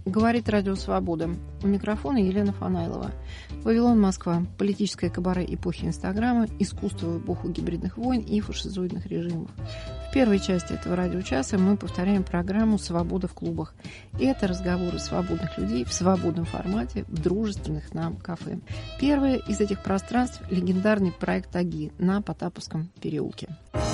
Говорит Радио Свобода. У микрофона Елена Фанайлова. Вавилон, Москва. Политическое кабаре эпохи Инстаграма, искусство в эпоху гибридных войн и фашизоидных режимов. В первой части этого радиочаса мы повторяем программу «Свобода в клубах». И это разговоры свободных людей в свободном формате в дружественных нам кафе. Первое из этих пространств – легендарный проект «Аги» на Потаповском переулке.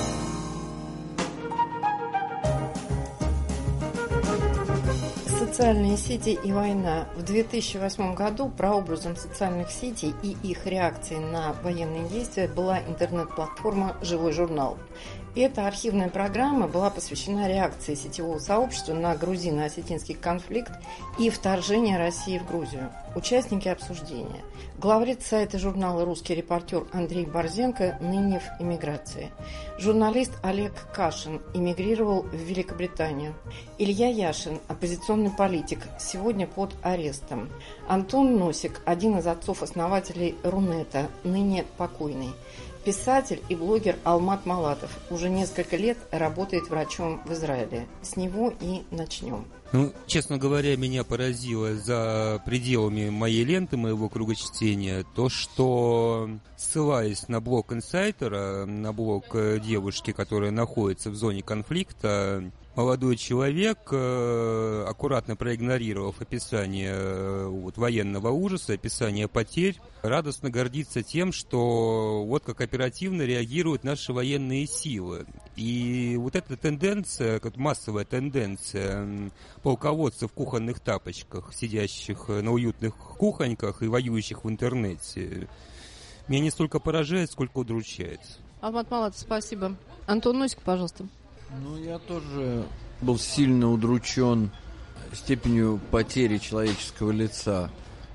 Социальные сети и война. В 2008 году прообразом социальных сетей и их реакции на военные действия была интернет-платформа «Живой журнал». Эта архивная программа была посвящена реакции сетевого сообщества на грузино-осетинский конфликт и вторжение России в Грузию. Участники обсуждения. Главред сайта журнала «Русский репортер» Андрей Борзенко ныне в эмиграции. Журналист Олег Кашин эмигрировал в Великобританию. Илья Яшин, оппозиционный политик, сегодня под арестом. Антон Носик, один из отцов-основателей Рунета, ныне покойный. Писатель и блогер Алмат Малатов уже несколько лет работает врачом в Израиле. С него и начнем. Честно говоря, меня поразило за пределами моей ленты, моего круга чтения, то, что, ссылаясь на блог инсайдера, на блог девушки, которая находится в зоне конфликта, молодой человек, аккуратно проигнорировав описание военного ужаса, описание потерь, радостно гордится тем, что вот как оперативно реагируют наши военные силы. И вот эта тенденция, массовая тенденция полководцев в кухонных тапочках, сидящих на уютных кухоньках и воюющих в интернете, меня не столько поражает, сколько удручает. Алмат Малатов, спасибо. Антон Носик, пожалуйста. Я тоже был сильно удручен степенью потери человеческого лица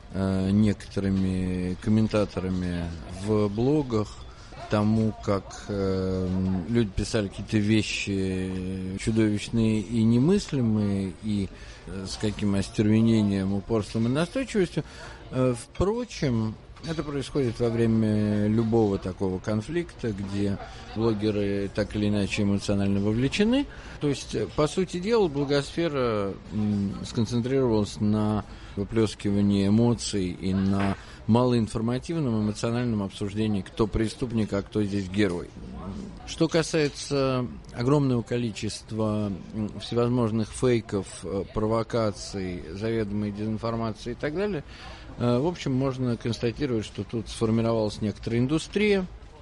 некоторыми комментаторами в блогах, тому, как люди писали какие-то вещи чудовищные и немыслимые, и с каким остервенением, упорством и настойчивостью. Впрочем, это происходит во время любого такого конфликта, где блогеры так или иначе эмоционально вовлечены. То есть, по сути дела, блогосфера сконцентрировалась на выплескивании эмоций и на малоинформативном эмоциональном обсуждении, кто преступник, а кто здесь герой. Что касается огромного количества всевозможных фейков, провокаций, заведомой дезинформации и так далее, в общем, можно констатировать, что тут сформировалась некоторая индустрия,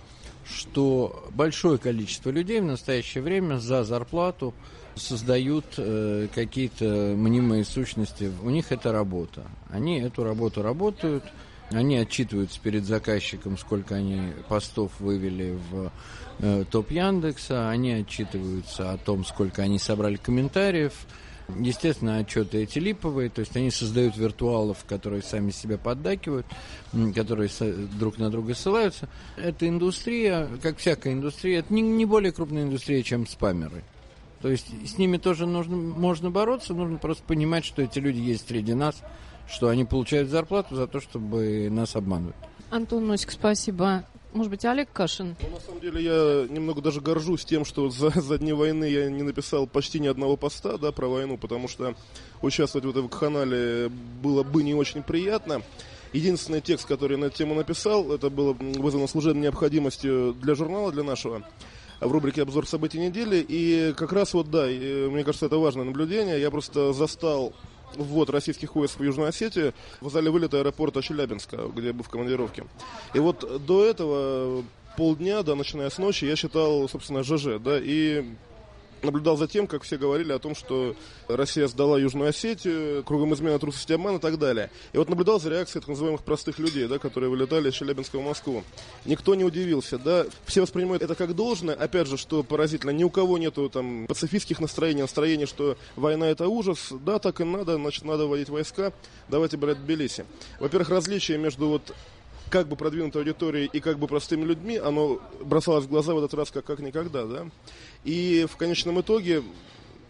что большое количество людей в настоящее время за зарплату создают какие-то мнимые сущности. У них это работа. Они эту работу работают, они отчитываются перед заказчиком, сколько они постов вывели в топ Яндекса, они отчитываются о том, сколько они собрали комментариев. Естественно, отчеты эти липовые, то есть они создают виртуалов, которые сами себя поддакивают, которые друг на друга ссылаются. Эта индустрия, как всякая индустрия, это не более крупная индустрия, чем спамеры. То есть с ними тоже можно бороться, нужно просто понимать, что эти люди есть среди нас, что они получают зарплату за то, чтобы нас обманывать. Антон Носик, спасибо. Может быть, Олег Кашин? На самом деле, я немного даже горжусь тем, что за дни войны я не написал почти ни одного поста, про войну, потому что участвовать в этом канале было бы не очень приятно. Единственный текст, который я на эту тему написал, это было вызвано служебной необходимостью для журнала, для нашего, в рубрике «Обзор событий недели». И как раз мне кажется, это важное наблюдение. Я просто застал ввод российских войск в Южную Осетию в зале вылета аэропорта Челябинска, где я был в командировке. И вот до этого полдня, начиная с ночи, я считал, собственно, ЖЖ, и наблюдал за тем, как все говорили о том, что Россия сдала Южную Осетию, кругом измена, трусость, обман и так далее. И вот наблюдал за реакцией так называемых простых людей, которые вылетали из Челябинска в Москву. Никто не удивился, все воспринимают это как должное. Опять же, что поразительно, ни у кого нету пацифистских настроений, что война это ужас. Да, так и надо, значит, надо вводить войска, давайте брать Тбилиси. Во-первых, различие между как бы продвинутой аудиторией и как бы простыми людьми, оно бросалось в глаза в этот раз как никогда, И в конечном итоге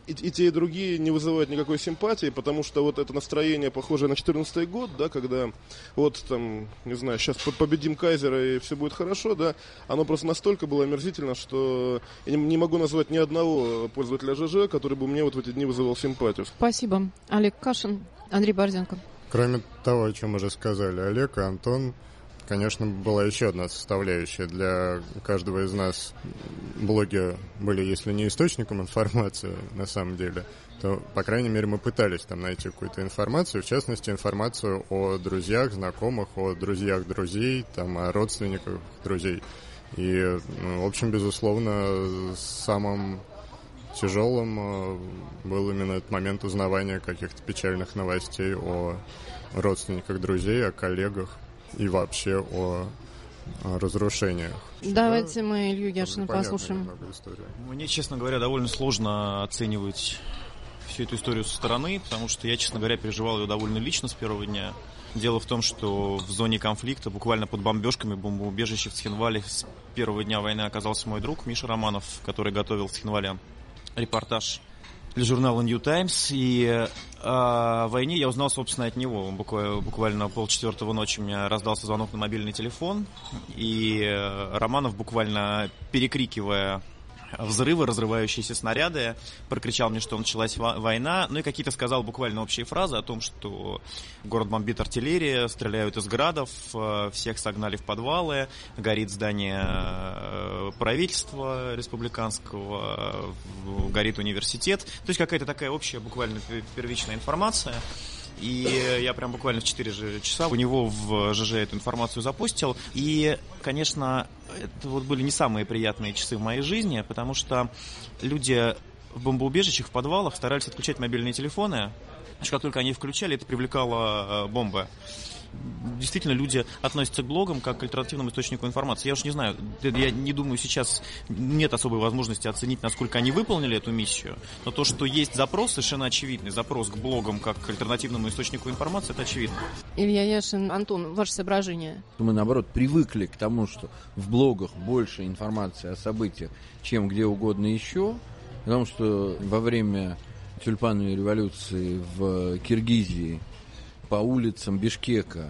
и те, и другие не вызывают никакой симпатии, потому что вот это настроение, похожее на 14-й год, да, когда вот там, не знаю, сейчас победим Кайзера и все будет хорошо, да, оно просто настолько было омерзительно, что я не могу назвать ни одного пользователя ЖЖ, который бы мне вот в эти дни вызывал симпатию. Спасибо. Олег Кашин, Андрей Борзенко. Кроме того, о чем уже сказали Олег и Антон, конечно, была еще одна составляющая. Для каждого из нас блоги были, если не источником информации, на самом деле, то, по крайней мере, мы пытались там найти какую-то информацию, в частности, информацию о друзьях, знакомых, о друзьях друзей, там, о родственниках друзей. И, в общем, безусловно, самым тяжелым был именно этот момент узнавания каких-то печальных новостей о родственниках друзей, о коллегах и вообще о разрушениях. Давайте мы Илью Яшина послушаем. Мне, честно говоря, довольно сложно оценивать всю эту историю со стороны, потому что я, честно говоря, переживал ее довольно лично с первого дня. Дело в том, что в зоне конфликта, буквально под бомбежками бомбоубежища в Цхинвале с первого дня войны оказался мой друг Миша Романов, который готовил в Цхинвале репортаж для журнала New Times, и о войне я узнал, собственно, от него. Буквально 3:30 ночи у меня раздался звонок на мобильный телефон, и Романов, буквально перекрикивая взрывы, разрывающиеся снаряды, прокричал мне, что началась война, ну и какие-то сказал буквально общие фразы о том, что город бомбит артиллерия, стреляют из градов, всех согнали в подвалы, горит здание правительства республиканского, горит университет. То есть какая-то такая общая, буквально первичная информация. И я прям буквально в 4 часа у него в ЖЖ эту информацию запустил. И, конечно, это вот были не самые приятные часы в моей жизни, потому что люди в бомбоубежищах, в подвалах старались отключать мобильные телефоны. Как только они включали, это привлекало бомбы. Действительно, люди относятся к блогам как к альтернативному источнику информации. Я уж не знаю, я не думаю, сейчас нет особой возможности оценить, насколько они выполнили эту миссию, но то, что есть запрос, совершенно очевидный запрос к блогам как к альтернативному источнику информации, это очевидно. Илья Яшин, Антон, ваше соображение? Мы, наоборот, привыкли к тому, что в блогах больше информации о событиях, чем где угодно еще, потому что во время тюльпановой революции в Киргизии по улицам Бишкека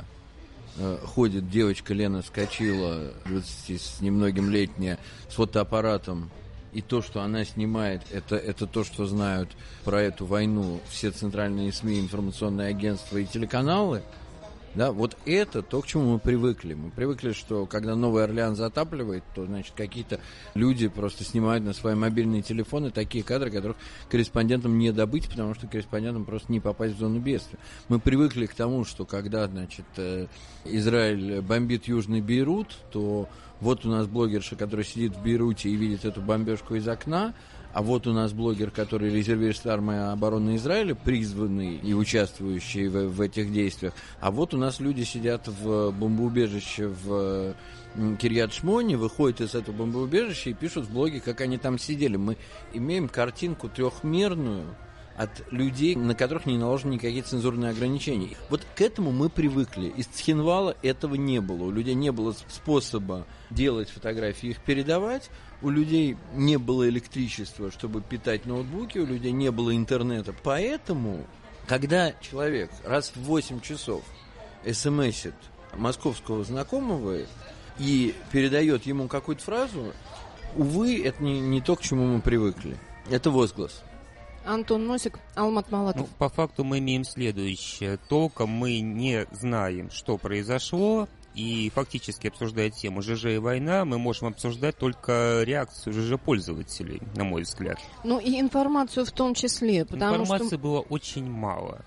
ходит девочка Лена Скочила, 20 с немногим летняя, с фотоаппаратом, и то, что она снимает, это то, что знают про эту войну все центральные СМИ, информационные агентства и телеканалы. Да, вот это то, к чему мы привыкли. Мы привыкли, что когда Новый Орлеан затапливает, то, значит, какие-то люди просто снимают на свои мобильные телефоны такие кадры, которых корреспондентам не добыть, потому что корреспондентам просто не попасть в зону бедствия. Мы привыкли к тому, что когда, значит, Израиль бомбит Южный Бейрут, то вот у нас блогерша, которая сидит в Бейруте и видит эту бомбежку из окна, а вот у нас блогер, который резервист армии обороны Израиля, призванный и участвующий в этих действиях. А вот у нас люди сидят в бомбоубежище в Кирьят-Шмоне, выходят из этого бомбоубежища и пишут в блоге, как они там сидели. Мы имеем картинку трехмерную от людей, на которых не наложены никакие цензурные ограничения. Вот к этому мы привыкли. Из Цхинвала этого не было. У людей не было способа делать фотографии, их передавать. У людей не было электричества, чтобы питать ноутбуки. У людей не было интернета. Поэтому, когда человек раз в 8 часов смсит московского знакомого и передает ему какую-то фразу, увы, это не то, к чему мы привыкли. Это возглас. Антон Носик, Алмат Малатов. По факту мы имеем следующее. Толком мы не знаем, что произошло, и фактически, обсуждая тему ЖЖ и война, мы можем обсуждать только реакцию ЖЖ-пользователей, на мой взгляд. Ну и информацию в том числе, потому информации было очень мало.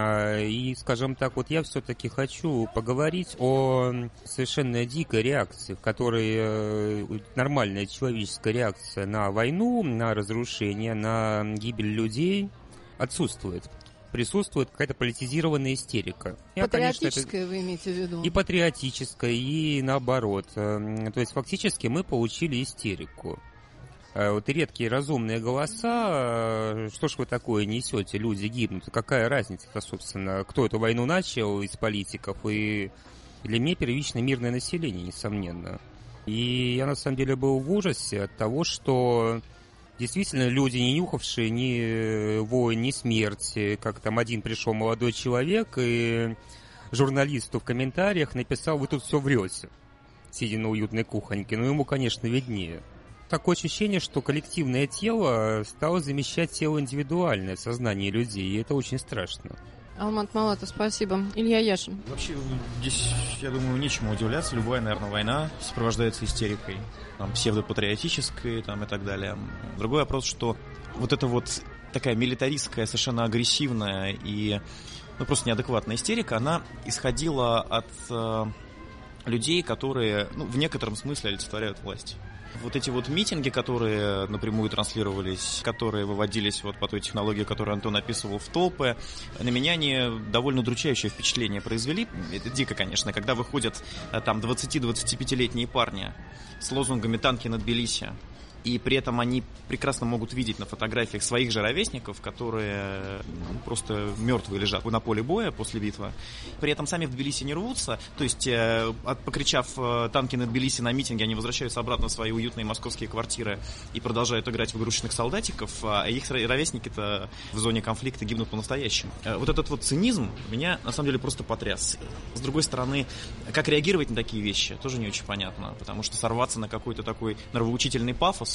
И, скажем так, вот я все-таки хочу поговорить о совершенно дикой реакции, в которой нормальная человеческая реакция на войну, на разрушение, на гибель людей отсутствует. Присутствует какая-то политизированная истерика. Патриотическая, вы имеете в виду? И патриотическая, и наоборот. То есть фактически мы получили истерику. Вот редкие разумные голоса, что ж вы такое несете, люди гибнут, какая разница-то, собственно, кто эту войну начал из политиков, и для меня первично мирное население, несомненно. И я, на самом деле, был в ужасе от того, что Действительно, люди, не нюхавшие ни войн, ни смерти. Как там один пришел молодой человек, и журналисту в комментариях написал: «Вы тут все врете», сидя на уютной кухоньке. Но ему, конечно, виднее. Такое ощущение, что коллективное тело стало замещать тело индивидуальное в сознании людей, и это очень страшно. Алмат Малатов, спасибо. Илья Яшин. Вообще, здесь, я думаю, нечему удивляться. Любая, наверное, война сопровождается истерикой, там, псевдопатриотической, там, и так далее. Другой вопрос, что вот эта вот такая милитаристская, совершенно агрессивная и просто неадекватная истерика, она исходила от людей, которые, в некотором смысле олицетворяют власть. Вот эти вот митинги, которые напрямую транслировались, которые выводились вот по той технологии, которую Антон описывал, в толпы, на меня они довольно удручающее впечатление произвели. Это дико, конечно, когда выходят там 20-25-летние парни с лозунгами «Танки над Тбилиси», и при этом они прекрасно могут видеть на фотографиях своих же ровесников, которые просто мертвые лежат на поле боя после битвы. При этом сами в Тбилиси не рвутся, то есть, покричав «Танки над Тбилиси» на митинге, они возвращаются обратно в свои уютные московские квартиры и продолжают играть в игрушечных солдатиков, а их ровесники-то в зоне конфликта гибнут по-настоящему. Вот этот вот цинизм меня, на самом деле, просто потряс. С другой стороны, как реагировать на такие вещи, тоже не очень понятно, потому что сорваться на какой-то такой нравоучительный пафос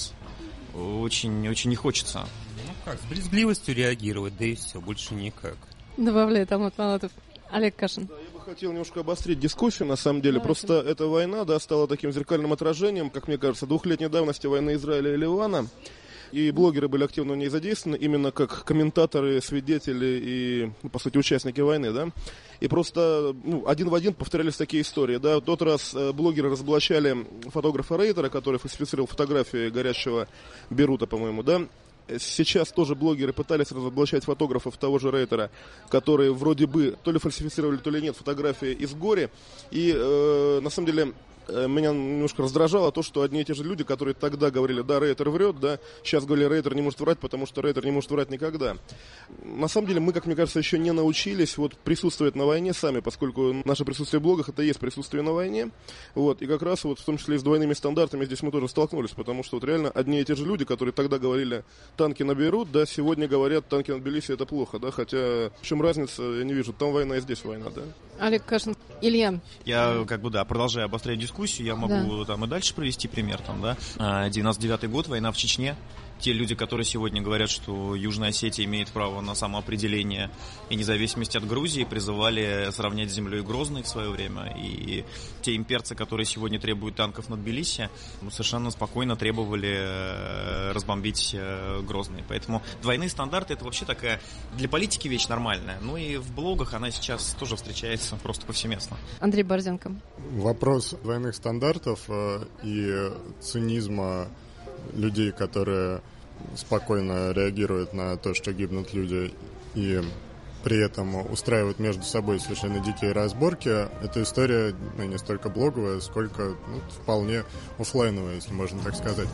очень не хочется. С брезгливостью реагировать, да и все, больше никак. Добавляет Алмат Малатов. Олег Кашин. Да, я бы хотел немножко обострить дискуссию, на самом деле. Давайте. Просто эта война, стала таким зеркальным отражением, как мне кажется, 2-летней давности войны Израиля и Ливана. И блогеры были активно в ней задействованы, именно как комментаторы, свидетели и, по сути, участники войны, да. И просто один в один повторялись такие истории, да. В тот раз блогеры разоблачали фотографа Рейтера, который фальсифицировал фотографии горящего Бейрута, по-моему, да. Сейчас тоже блогеры пытались разоблачать фотографов того же Рейтера, которые вроде бы то ли фальсифицировали, то ли нет фотографии из горя. И на самом деле меня немножко раздражало то, что одни и те же люди, которые тогда говорили: да, Рейтер врет, да, сейчас говорили: Рейтер не может врать, потому что Рейтер не может врать никогда. На самом деле мы, как мне кажется, еще не научились присутствовать на войне сами, поскольку наше присутствие в блогах — это и есть присутствие на войне. И как раз в том числе и с двойными стандартами здесь мы тоже столкнулись, потому что реально одни и те же люди, которые тогда говорили «танки на Бейрут», да, сегодня говорят «танки на Тбилиси» — это плохо, да, хотя в чем разница, я не вижу, там война и здесь война, да. Олег Кашин. Илья. Я продолжая обострять дискуссию, я могу там и дальше привести пример, 99-й год, война в Чечне. Те люди, которые сегодня говорят, что Южная Осетия имеет право на самоопределение и независимость от Грузии, призывали сравнять с землей Грозный в свое время. И те имперцы, которые сегодня требуют танков над Тбилиси, совершенно спокойно требовали разбомбить Грозный. Поэтому двойные стандарты — это вообще такая для политики вещь нормальная. Ну и в блогах она сейчас тоже встречается просто повсеместно. Андрей Борзенко. Вопрос двойных стандартов и цинизма людей, которые спокойно реагируют на то, что гибнут люди, и при этом устраивают между собой совершенно дикие разборки. Эта история не столько блоговая, сколько вполне офлайновая, если можно так сказать.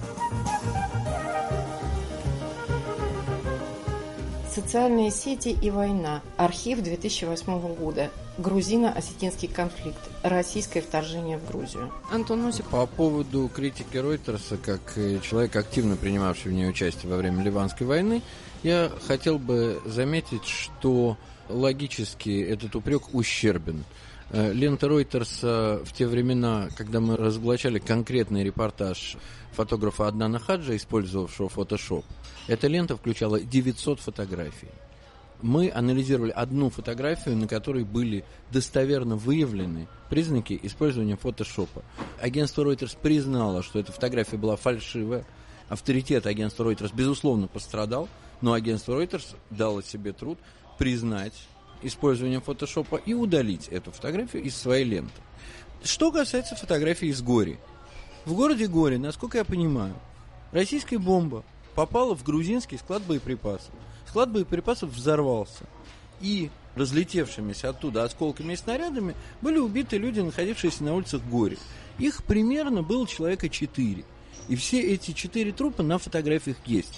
Социальные сети и война. Архив 2008 года. Грузино-осетинский конфликт. Российское вторжение в Грузию. Антон Носик. По поводу критики Ройтерса, как человек, активно принимавший в ней участие во время Ливанской войны, я хотел бы заметить, что логически этот упрек ущербен. Лента Ройтерса в те времена, когда мы разоблачали конкретный репортаж фотографа Аднана Хаджа, использовавшего Photoshop, эта лента включала 900 фотографий. Мы анализировали одну фотографию, на которой были достоверно выявлены признаки использования фотошопа. Агентство Reuters признало, что эта фотография была фальшивая. Авторитет агентства Reuters, безусловно, пострадал, но агентство Reuters дало себе труд признать использование фотошопа и удалить эту фотографию из своей ленты. Что касается фотографии из Гори. В городе Гори, насколько я понимаю, российская бомба попала в грузинский склад боеприпасов. Склад боеприпасов взорвался. И разлетевшимися оттуда осколками и снарядами были убиты люди, находившиеся на улицах Гори. Их примерно было человека 4. И все эти 4 трупа на фотографиях есть.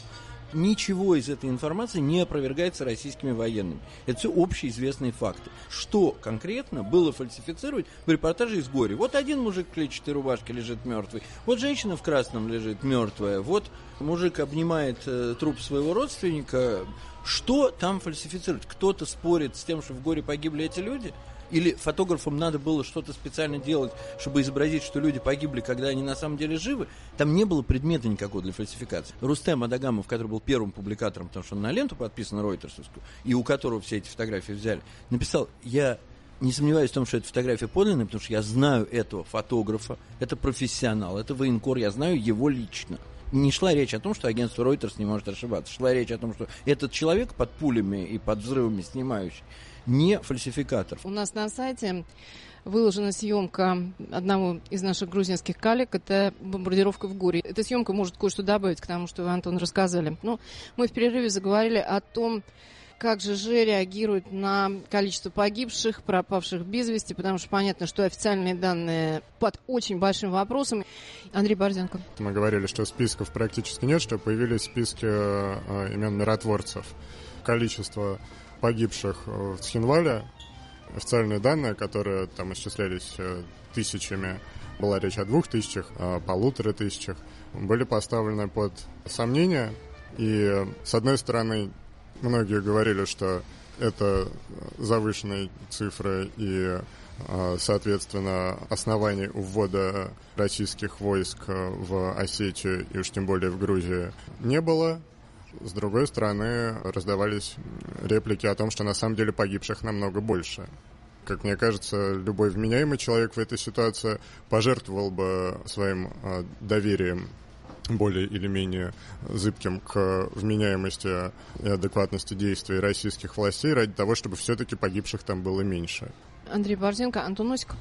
ничего из этой информации не опровергается российскими военными. Это все общеизвестные факты. Что конкретно было фальсифицировать в репортаже из Гори? Вот один мужик в клетчатой рубашке лежит мертвый, вот женщина в красном лежит мертвая, вот мужик обнимает труп своего родственника. Что там фальсифицировать? Кто-то спорит с тем, что в Горе погибли эти люди? Или фотографам надо было что-то специально делать, чтобы изобразить, что люди погибли, когда они на самом деле живы? Там не было предмета никакого для фальсификации. Рустем Адагамов, который был первым публикатором, потому что он на ленту подписан ройтерсовскую, и у которого все эти фотографии взяли, написал: я не сомневаюсь в том, что эта фотография подлинная, потому что я знаю этого фотографа, это профессионал, это военкор, я знаю его лично. Не шла речь о том, что агентство Reuters не может ошибаться. Шла речь о том, что этот человек под пулями и под взрывами снимающий не фальсификатор. У нас на сайте выложена съемка одного из наших грузинских коллег. Это бомбардировка в Горе. Эта съемка может кое-что добавить к тому, что вы, Антон, рассказали. Но мы в перерыве заговорили о том, как ЖЖ реагирует на количество погибших, пропавших без вести, потому что понятно, что официальные данные под очень большим вопросом. Андрей Борзенко. Мы говорили, что списков практически нет, что появились списки имен миротворцев. Количество погибших в Цхинвале, официальные данные, которые там исчислялись тысячами, была речь о 2000, о 1500, были поставлены под сомнение. И, с одной стороны, многие говорили, что это завышенные цифры и, соответственно, оснований у ввода российских войск в Осетию и уж тем более в Грузию не было. С другой стороны, раздавались реплики о том, что на самом деле погибших намного больше. Как мне кажется, любой вменяемый человек в этой ситуации пожертвовал бы своим доверием более или менее зыбким к вменяемости и адекватности действий российских властей ради того, чтобы все-таки погибших там было меньше. Андрей Борзенко, Антон Осиков.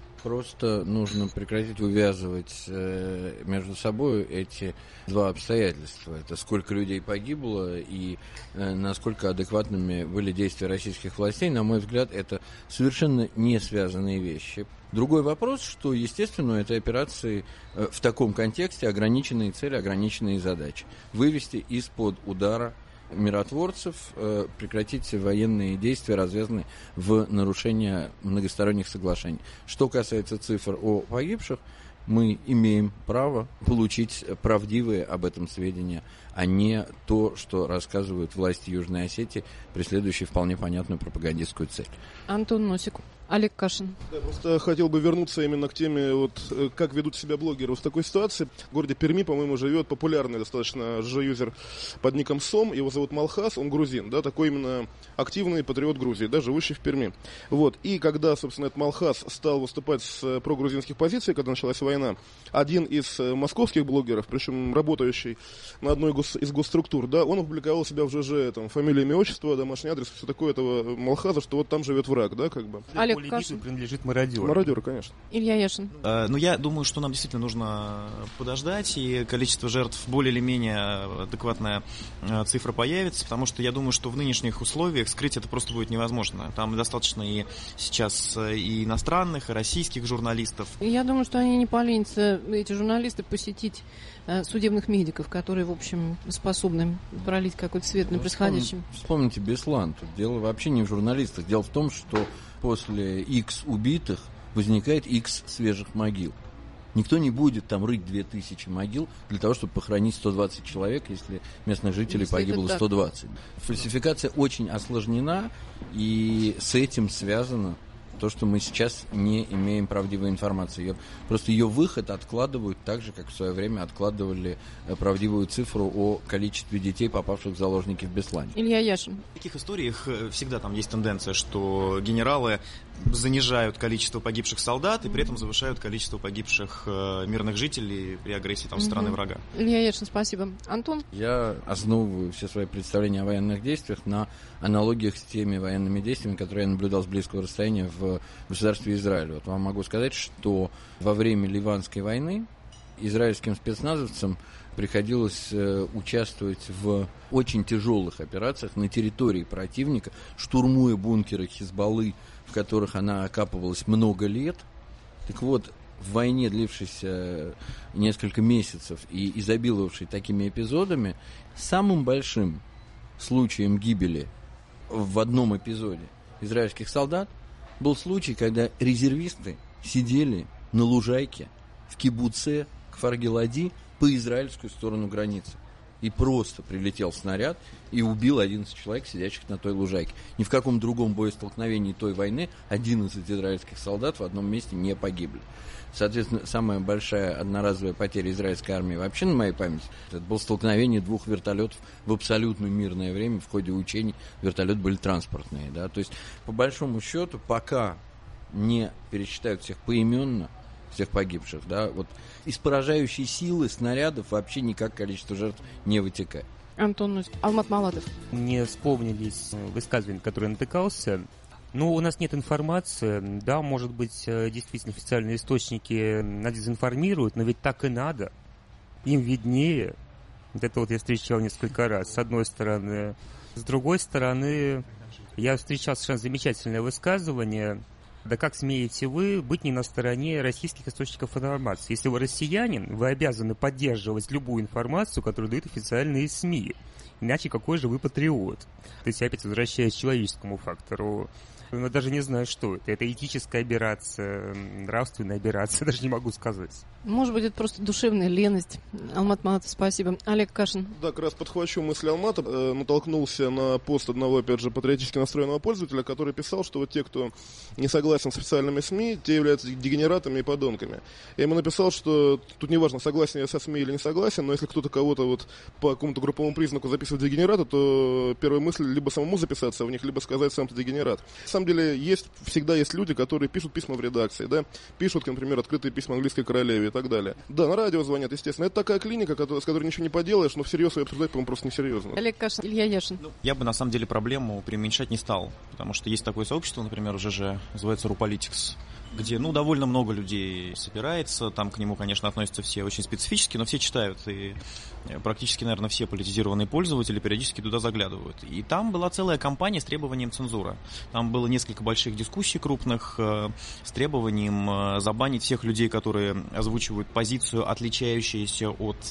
Просто нужно прекратить увязывать между собой эти два обстоятельства. Это сколько людей погибло и насколько адекватными были действия российских властей. На мой взгляд, это совершенно не связанные вещи. Другой вопрос, что, естественно, у этой операции в таком контексте ограниченные цели, ограниченные задачи. Вывести из-под удара миротворцев, прекратить военные действия, развязанные в нарушение многосторонних соглашений. Что касается цифр о погибших, мы имеем право получить правдивые об этом сведения, а не то, что рассказывают власти Южной Осетии, преследующие вполне понятную пропагандистскую цель. Антон Носик. Олег Кашин. Да, просто хотел бы вернуться именно к теме, вот, как ведут себя блогеры в такой ситуации. В городе Перми, по-моему, живет популярный достаточно ЖЖ-юзер под ником Сом. Его зовут Малхас, он грузин, да, такой именно активный патриот Грузии, да, живущий в Перми. Вот. И когда, собственно, этот Малхас стал выступать с прогрузинских позиций, когда началась война, один из московских блогеров, причем работающий на одной из госструктур, да, он опубликовал себя в ЖЖ, там, фамилия, имя, отчество, домашний адрес, все такое этого Малхаза, что вот там живет враг, да, как бы. Олег Кашин. Принадлежит мародеру. Мародеры, конечно. Илья Яшин. Ну, я думаю, что нам действительно нужно подождать, и количество жертв более или менее адекватная цифра появится, потому что я думаю, что в нынешних условиях скрыть это просто будет невозможно. Там достаточно и сейчас и иностранных, и российских журналистов. Я думаю, что они не поленятся, эти журналисты, посетить судебных медиков, которые, в общем, способны пролить какой-то свет на происходящем. Вспомните Беслан. Тут дело вообще не в журналистах. Дело в том, что после X убитых возникает X свежих могил. Никто не будет там рыть 2000 могил для того, чтобы похоронить 120 человек, если местных жителей погибло 120. Фальсификация очень осложнена, и с этим связано то, что мы сейчас не имеем правдивой информации. Просто ее выход откладывают так же, как в свое время откладывали правдивую цифру о количестве детей, попавших в заложники в Беслане. Илья Яшин. В таких историях всегда там есть тенденция, что генералы занижают количество погибших солдат и при этом завышают количество погибших мирных жителей при агрессии там, со стороны врага. Илья Яшин, спасибо. Антон? Я основываю все свои представления о военных действиях на аналогиях с теми военными действиями, которые я наблюдал с близкого расстояния в государстве Израиль. Вот вам могу сказать, что во время Ливанской войны израильским спецназовцам приходилось участвовать в очень тяжелых операциях на территории противника, штурмуя бункеры Хизбаллы, в которых она окапывалась много лет. Так вот, в войне, длившейся несколько месяцев и изобиловавшей такими эпизодами, самым большим случаем гибели в одном эпизоде израильских солдат был случай, когда резервисты сидели на лужайке в кибуце Кфар-Гилади по израильскую сторону границы. И просто прилетел снаряд и убил 11 человек, сидящих на той лужайке. Ни в каком другом боестолкновении той войны 11 израильских солдат в одном месте не погибли. Соответственно, самая большая одноразовая потеря израильской армии вообще на моей памяти — это было столкновение двух вертолетов в абсолютно мирное время. В ходе учений вертолеты были транспортные. Да? То есть, по большому счету, пока не пересчитают всех поименно, всех погибших, да, вот из поражающей силы снарядов вообще никак количество жертв не вытекает. Антон, Алмат Малатов. Мне вспомнились высказывания, на которые натыкался. Ну, у нас нет информации, да, может быть, действительно официальные источники нас дезинформируют, но ведь так и надо. Им виднее. Вот это вот я встречал несколько раз, с одной стороны. С другой стороны, я встречал совершенно замечательное высказывание. Да как смеете вы быть не на стороне российских источников информации? Если вы россиянин, вы обязаны поддерживать любую информацию, которую дают официальные СМИ. Иначе какой же вы патриот? То есть я опять возвращаюсь к человеческому фактору. Но даже не знаю, что это. Это этическая аберрация, нравственная аберрация, даже не могу сказать. Может быть, это просто душевная леность. Алмат Малатов, спасибо. Олег Кашин. Да, как раз подхвачу мысли Алмата. Натолкнулся на пост одного, опять же, патриотически настроенного пользователя, который писал, что вот те, кто не согласен с официальными СМИ, те являются дегенератами и подонками. Я ему написал, что тут неважно, согласен я со СМИ или не согласен, но если кто-то кого-то вот по какому-то групповому признаку записывает дегенерата, то первая мысль либо самому записаться в них, либо сказать сам ты дегенерат. На самом деле всегда есть люди, которые пишут письма в редакции, да, пишут, например, открытые письма английской королеве и так далее. Да, на радио звонят, естественно. Это такая клиника, с которой ничего не поделаешь, но всерьез ее обсуждать, по-моему, просто несерьезно. Олег Кашин, Илья Яшин. Я бы, на самом деле, проблему преуменьшать не стал, потому что есть такое сообщество, например, ЖЖ, называется RuPolitics, где, довольно много людей собирается, там к нему, конечно, относятся все очень специфически, но все читают, и практически, наверное, все политизированные пользователи периодически туда заглядывают. И там была целая кампания с требованием цензуры. Там было несколько больших дискуссий крупных с требованием забанить всех людей, которые озвучивают позицию, отличающуюся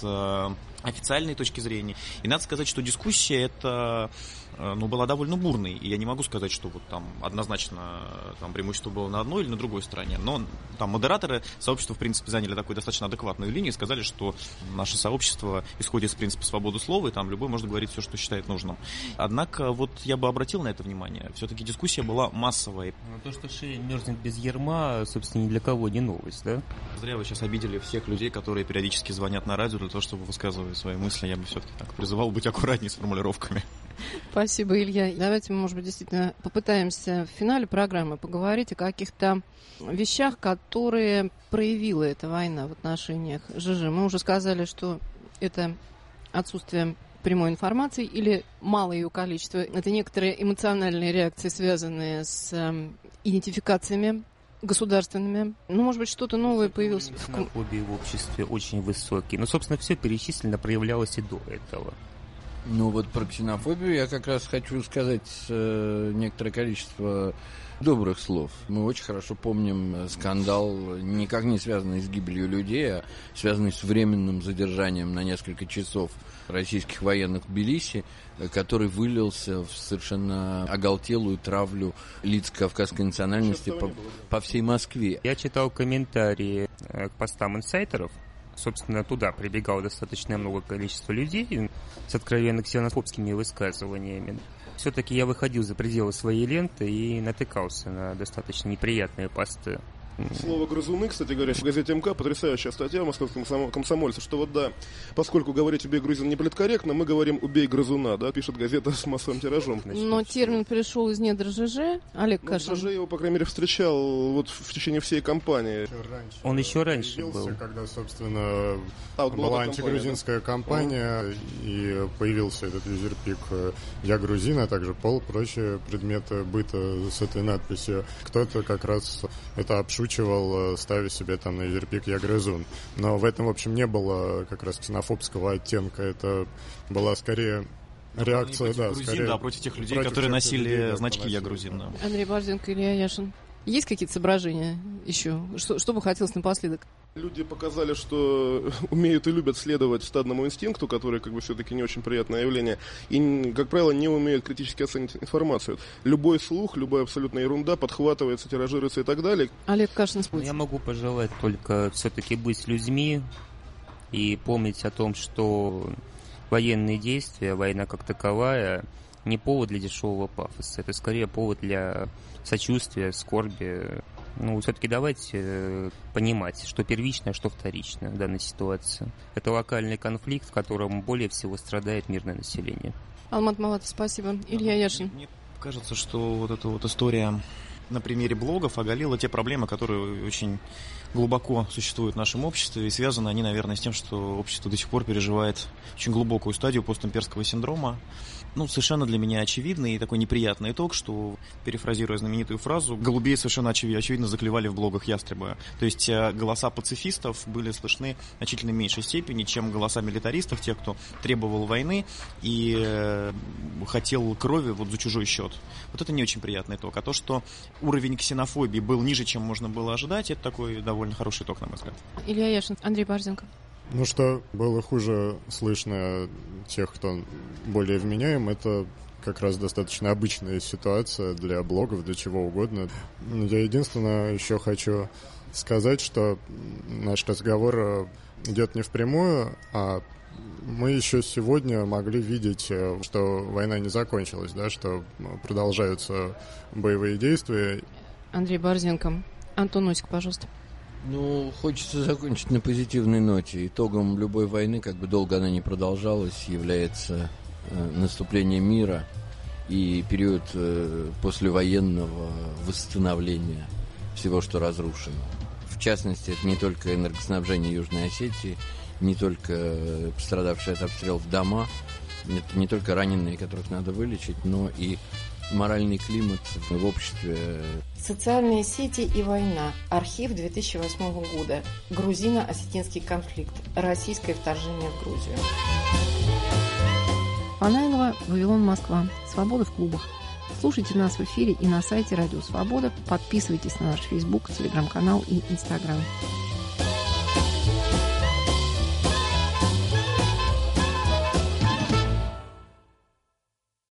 от официальной точки зрения. И надо сказать, что дискуссия эта была довольно бурной. И я не могу сказать, что вот там однозначно преимущество было на одной или на другой стороне. Но там модераторы сообщества, в принципе, заняли такую достаточно адекватную линию и сказали, что наше сообщество исходит из принципа свободы слова, и там любой может говорить все, что считает нужным. Однако вот я бы обратил на это внимание. Все-таки дискуссия была массовой. То, что шея мерзнет без ярма, собственно, ни для кого не новость, да? Зря вы сейчас обидели всех людей, которые периодически звонят на радио для того, чтобы высказывать свои мысли. Я бы все-таки так призывал быть аккуратнее с формулировками. Спасибо, Илья. Давайте мы, может быть, действительно попытаемся в финале программы поговорить о каких-то вещах, которые проявила эта война в отношениях ЖЖ. Мы уже сказали, что это отсутствие прямой информации или малое ее количество. Это некоторые эмоциональные реакции, связанные с идентификациями государственными. Может быть, что-то новое появилось. Ксенофобия в обществе очень высокий. Собственно, все перечисленно проявлялось и до этого. Вот про ксенофобию я как раз хочу сказать некоторое количество добрых слов. Мы очень хорошо помним скандал, никак не связанный с гибелью людей, а связанный с временным задержанием на несколько часов российских военных в Тбилиси, который вылился в совершенно оголтелую травлю лиц кавказской национальности по всей Москве. Я читал комментарии к постам инсайтеров. Собственно, туда прибегало достаточно много количества людей с откровенно ксенофобскими высказываниями. Все-таки я выходил за пределы своей ленты и натыкался на достаточно неприятные посты. Слово «грызуны», кстати говоря, в газете МК потрясающая статья в московском комсомольце, что поскольку говорить «убей грузин» не политкорректно, мы говорим «убей грызуна», да, пишет газета с массовым тиражом. Но термин пришел из недр ЖЖ. Олег Кашин. ЖЖ его, по крайней мере, встречал в течение всей кампании. Он еще раньше был. Когда, собственно, была антигрузинская кампания, и появился этот юзерпик «Я грузин», а также пол, прочие предметы быта с этой надписью. Кто-то как раз это обшучивал, ставя себе там на юзерпик «Я грызун». Но в этом, в общем, не было как раз ксенофобского оттенка. Это была скорее реакция, против грузин, скорее против тех людей, которые носили значки «Я грузин». Да. Андрей Борзенко, Илья Яшин. Есть какие-то соображения еще? Что бы хотелось напоследок? Люди показали, что умеют и любят следовать стадному инстинкту, который как бы все-таки не очень приятное явление, и, как правило, не умеют критически оценить информацию. Любой слух, любая абсолютная ерунда подхватывается, тиражируется и так далее. Олег Кашин. Я могу пожелать только все-таки быть людьми и помнить о том, что военные действия, война как таковая, не повод для дешевого пафоса. Это скорее повод для сочувствия, скорби. Все-таки давайте понимать, что первичное, что вторичное в данной ситуации. Это локальный конфликт, в котором более всего страдает мирное население. Алмат Малатов, спасибо. Илья Яшин. Мне кажется, что вот эта вот история на примере блогов оголила те проблемы, которые очень глубоко существуют в нашем обществе, и связаны они, наверное, с тем, что общество до сих пор переживает очень глубокую стадию постимперского синдрома. Совершенно для меня очевидный и такой неприятный итог, что, перефразируя знаменитую фразу, голубей совершенно очевидно заклевали в блогах ястреба. То есть голоса пацифистов были слышны в значительно меньшей степени, чем голоса милитаристов, тех, кто требовал войны и хотел крови за чужой счет. Вот это не очень приятный итог. А то, что уровень ксенофобии был ниже, чем можно было ожидать, это такой довольно хороший итог, на мой взгляд. Илья Яшин, Андрей Борзенко. Что было хуже слышно тех, кто более вменяем, это как раз достаточно обычная ситуация для блогов, для чего угодно. Я единственное еще хочу сказать, что наш разговор идет не впрямую, а мы еще сегодня могли видеть, что война не закончилась, да, что продолжаются боевые действия. Андрей Борзенко. Антон Осик, пожалуйста. Хочется закончить на позитивной ноте. Итогом любой войны, как бы долго она ни продолжалась, является наступление мира и период послевоенного восстановления всего, что разрушено. В частности, это не только энергоснабжение Южной Осетии, не только пострадавшие от обстрелов дома, это не только раненые, которых надо вылечить, но и моральный климат в обществе. Социальные сети и война. Архив 2008 года. Грузино-осетинский конфликт. Российское вторжение в Грузию. Панайлова, Вавилон, Москва. Свобода в клубах. Слушайте нас в эфире и на сайте Радио Свобода. Подписывайтесь на наш Facebook, Телеграм-канал и Инстаграм.